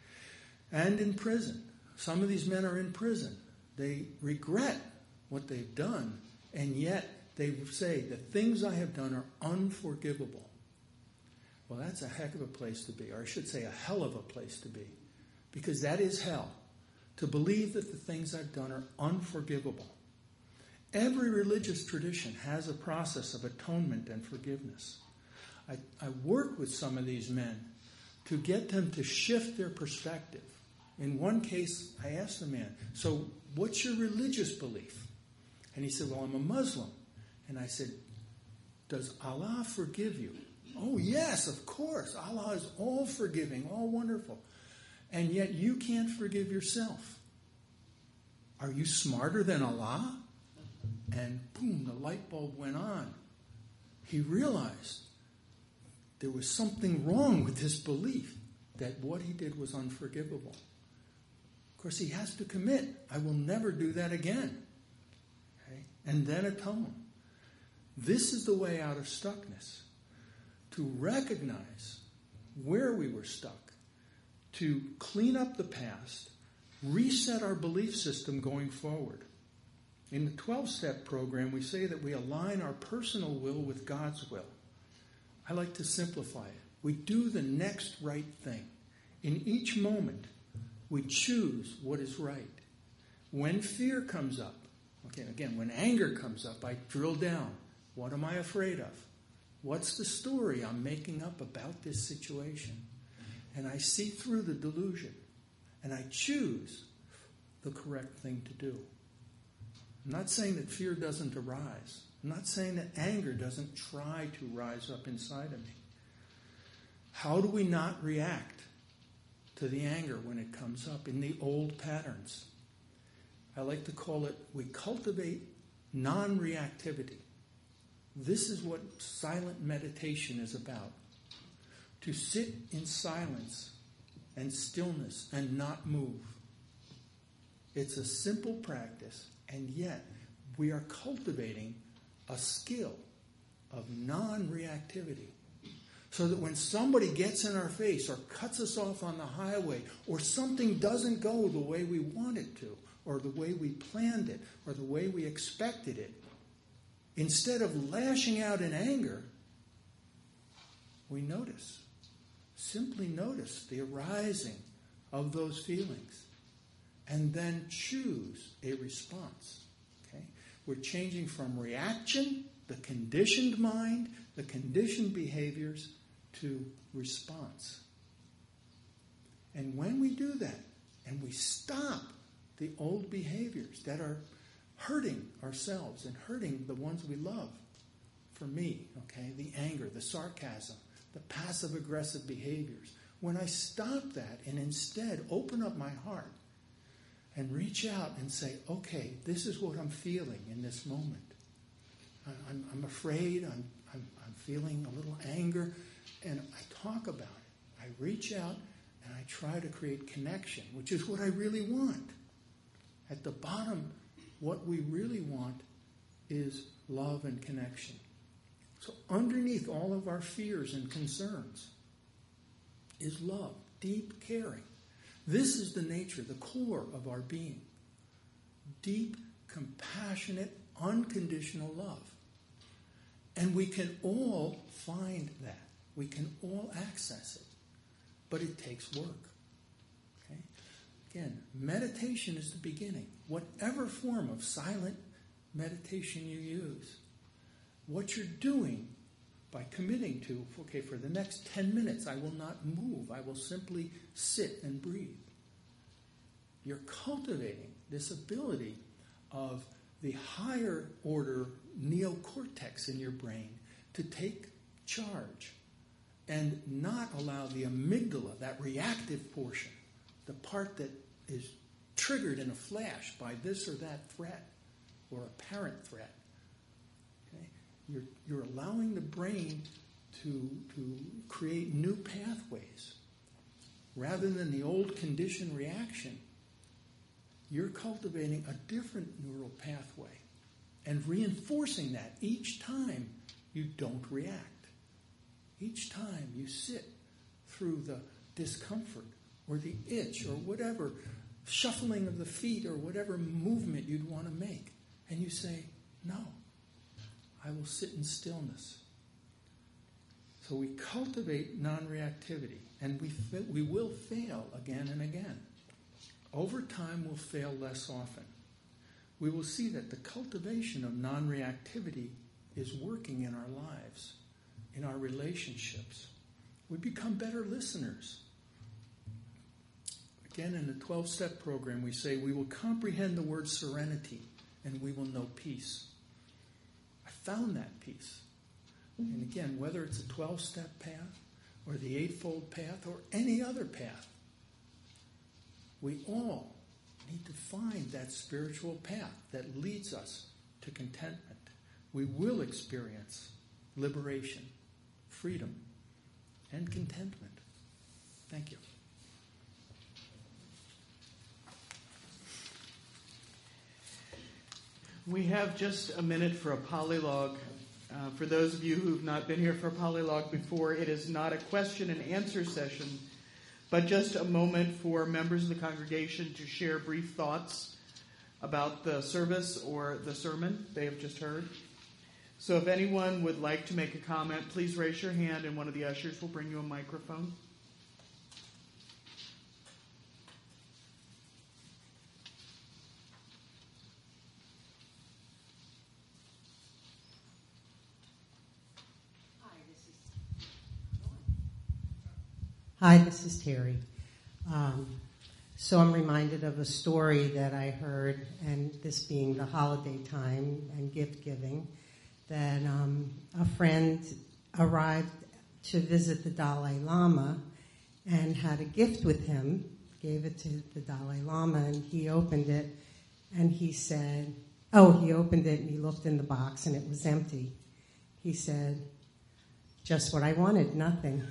And in prison. Some of these men are in prison. They regret what they've done, and yet they say, the things I have done are unforgivable. Well, that's a heck of a place to be, or I should say a hell of a place to be, because that is hell, to believe that the things I've done are unforgivable. Every religious tradition has a process of atonement and forgiveness. I, I work with some of these men to get them to shift their perspective. In one case, I asked the man, so what's your religious belief? And he said, well, I'm a Muslim. And I said, does Allah forgive you? Oh, yes, of course. Allah is all forgiving, all wonderful. And yet you can't forgive yourself. Are you smarter than Allah? And boom, the light bulb went on. He realized there was something wrong with his belief that what he did was unforgivable. Of course, he has to commit. I will never do that again. Okay? And then atone. This is the way out of stuckness. To recognize where we were stuck to clean up the past, reset our belief system going forward. In the twelve-step program, we say that we align our personal will with God's will. I like to simplify it. We do the next right thing. In each moment, we choose what is right. When fear comes up, okay, again, when anger comes up, I drill down. What am I afraid of? What's the story I'm making up about this situation? And I see through the delusion, and I choose the correct thing to do. I'm not saying that fear doesn't arise. I'm not saying that anger doesn't try to rise up inside of me. How do we not react to the anger when it comes up in the old patterns? I like to call it, we cultivate non-reactivity. This is what silent meditation is about. To sit in silence and stillness and not move. It's a simple practice, and yet we are cultivating a skill of non-reactivity. So that when somebody gets in our face or cuts us off on the highway, or something doesn't go the way we want it to, or the way we planned it, or the way we expected it, instead of lashing out in anger, we notice. Simply notice the arising of those feelings. And then choose a response. Okay? We're changing from reaction, the conditioned mind, the conditioned behaviors, to response. And when we do that, and we stop the old behaviors that are hurting ourselves and hurting the ones we love, for me, okay, the anger, the sarcasm, the passive-aggressive behaviors, when I stop that and instead open up my heart and reach out and say, okay, this is what I'm feeling in this moment. I'm, I'm afraid, I'm, I'm, I'm feeling a little anger, and I talk about it. I reach out and I try to create connection, which is what I really want. At the bottom, what we really want is love and connection. So underneath all of our fears and concerns is love, deep caring. This is the nature, the core of our being. Deep, compassionate, unconditional love. And we can all find that. We can all access it. But it takes work. Okay? Again, meditation is the beginning. Whatever form of silent meditation you use, what you're doing by committing to, okay, for the next ten minutes, I will not move. I will simply sit and breathe. You're cultivating this ability of the higher order neocortex in your brain to take charge and not allow the amygdala, that reactive portion, the part that is triggered in a flash by this or that threat or apparent threat. Okay? You're, you're allowing the brain to, to create new pathways. Rather than the old conditioned reaction, you're cultivating a different neural pathway and reinforcing that each time you don't react. Each time you sit through the discomfort or the itch or whatever, shuffling of the feet or whatever movement you'd want to make, and you say, no, I will sit in stillness. So we cultivate non-reactivity, and we fa- we will fail again and again. Over time, we'll fail less often. We will see that the cultivation of non-reactivity is working in our lives, in our relationships. We become better listeners. Again, in the twelve-step program, we say we will comprehend the word serenity and we will know peace. I found that peace. And again, whether it's a twelve-step path or the Eightfold Path or any other path, we all need to find that spiritual path that leads us to contentment. We will experience liberation, freedom, and contentment. Thank you. We have just a minute for a polylog. Uh, for those of you who've not been here for a polylog before, it is not a question and answer session, but just a moment for members of the congregation to share brief thoughts about the service or the sermon they have just heard. So if anyone would like to make a comment, please raise your hand and one of the ushers will bring you a microphone. Hi, this is Terry. Um, so I'm reminded of a story that I heard, and this being the holiday time and gift giving, that um, a friend arrived to visit the Dalai Lama and had a gift with him, gave it to the Dalai Lama, and he opened it, and he said, oh, he opened it and he looked in the box and it was empty. He said, just what I wanted, nothing.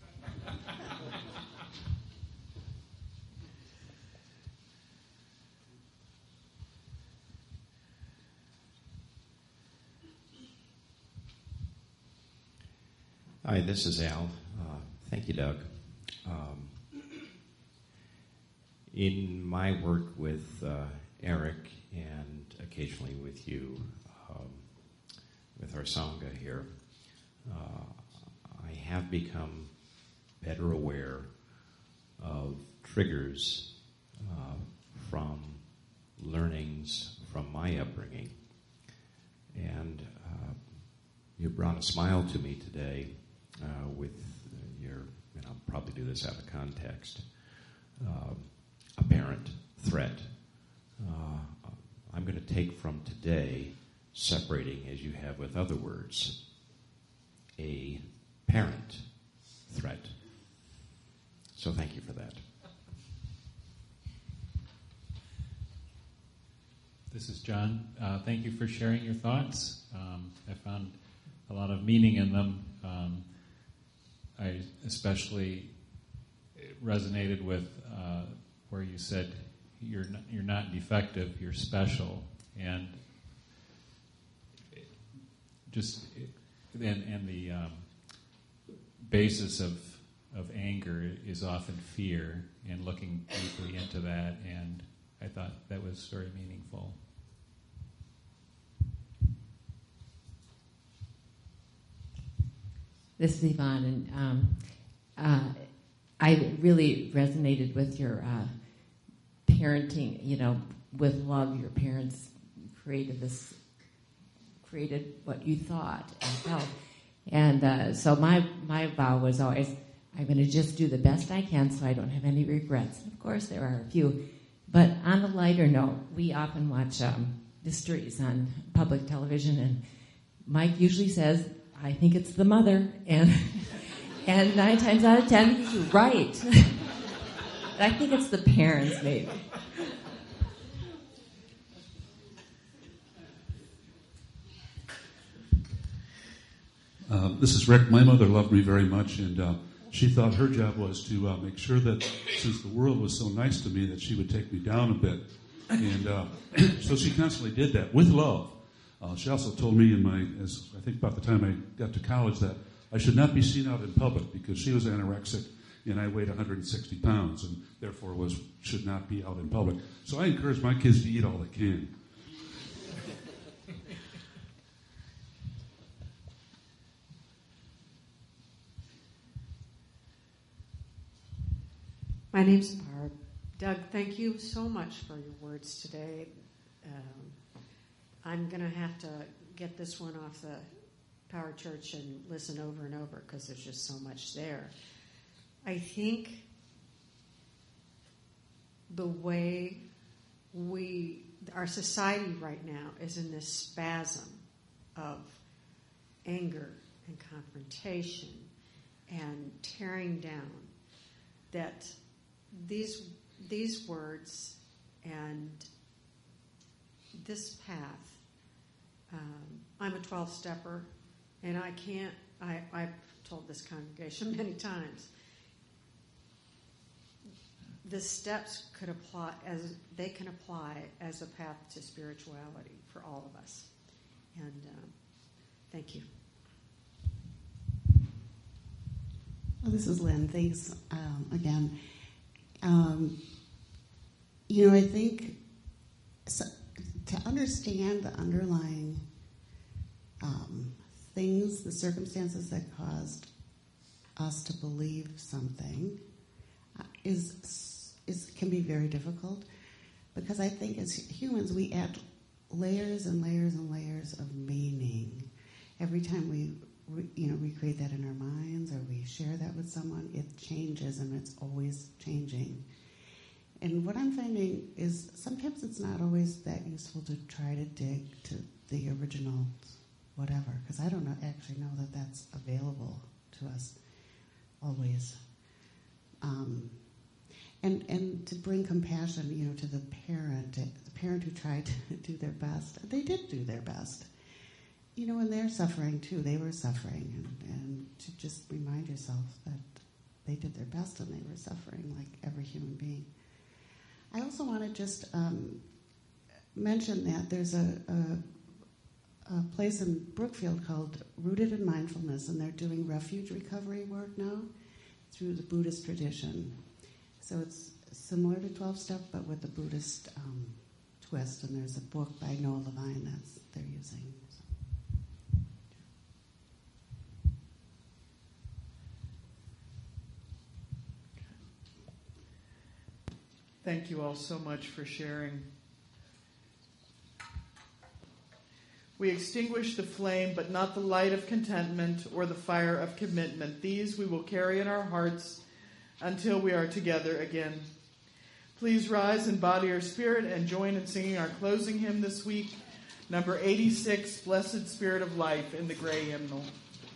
Hi, this is Al. Uh, thank you, Doug. Um, in my work with uh, Eric and occasionally with you, um, with our Sangha here, uh, I have become better aware of triggers uh, from learnings from my upbringing. And uh, you brought a smile to me today. Uh, with your, and I'll probably do this out of context, uh, apparent threat. Uh, I'm going to take from today, separating as you have with other words, a parent threat. So thank you for that. This is John. Uh, thank you for sharing your thoughts. Um, I found a lot of meaning in them. Um, I especially resonated with uh, where you said you're not, you're not defective, you're special, and just and, and the um, basis of of anger is often fear, and looking deeply into that, and I thought that was very meaningful. This is Yvonne, and um, uh, I really resonated with your uh, parenting. You know, with love, your parents created this, created what you thought and felt, and uh, so my my vow was always, I'm going to just do the best I can, so I don't have any regrets. Of course, there are a few, but on a lighter note, we often watch um, mysteries on public television, and Mike usually says, I think it's the mother, and and nine times out of ten, he's right. I think it's the parents, maybe. Uh, this is Rick. My mother loved me very much, and uh, she thought her job was to uh, make sure that since the world was so nice to me that she would take me down a bit. And uh, so she constantly did that with love. Uh, she also told me in my, as I think about the time I got to college, that I should not be seen out in public because she was anorexic and I weighed one hundred sixty pounds and therefore was should not be out in public. So I encourage my kids to eat all they can. My name's Barb. Doug, thank you so much for your words today. Um, I'm going to have to get this one off the Power Church and listen over and over because there's just so much there. I think the way we, our society right now is in this spasm of anger and confrontation and tearing down, that these these words and this path, um, I'm a twelve-stepper, and I can't, I, I've told this congregation many times, the steps could apply as they can apply as a path to spirituality for all of us. And um, thank you. Well, this is Lynn. Thanks um, again. Um, you know, I think so, to understand the underlying um, things, the circumstances that caused us to believe something uh, is is can be very difficult, because I think as humans we add layers and layers and layers of meaning every time we re, you know recreate that in our minds or we share that with someone. It changes, and it's always changing. And what I'm finding is sometimes it's not always that useful to try to dig to the original whatever, because I don't know, actually know that that's available to us always. Um, and and to bring compassion, you know, to the parent, the parent who tried to do their best. They did do their best. You know, and they're suffering too. They were suffering, and, and to just remind yourself that they did their best and they were suffering like every human being. I also want to just um, mention that there's a, a, a place in Brookfield called Rooted in Mindfulness, and they're doing refuge recovery work now through the Buddhist tradition. So it's similar to twelve-step, but with the Buddhist um, twist, and there's a book by Noah Levine that's they're using. Thank you all so much for sharing. We extinguish the flame, but not the light of contentment or the fire of commitment. These we will carry in our hearts until we are together again. Please rise in body or spirit and join in singing our closing hymn this week, number eighty-six, Blessed Spirit of Life, in the gray hymnal.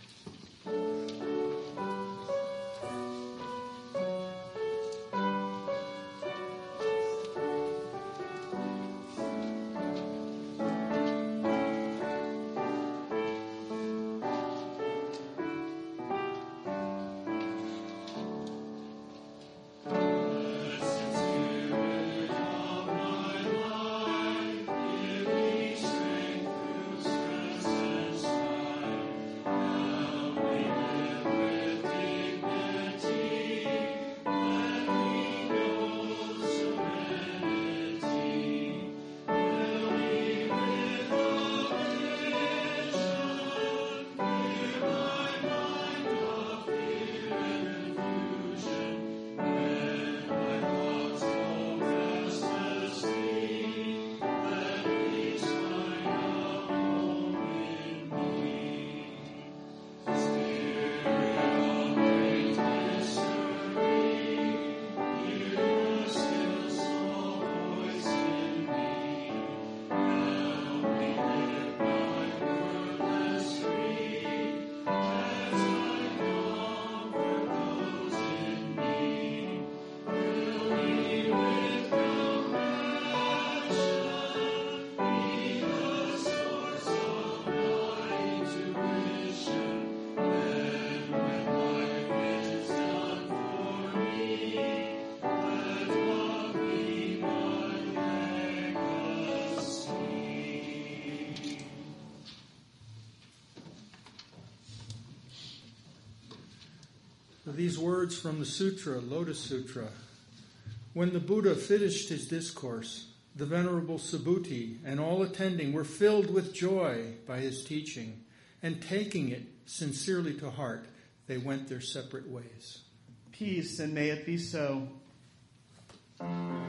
These words from the Sutra, Lotus Sutra. When the Buddha finished his discourse, the Venerable Subhuti and all attending were filled with joy by his teaching, and taking it sincerely to heart, they went their separate ways. Peace, and may it be so.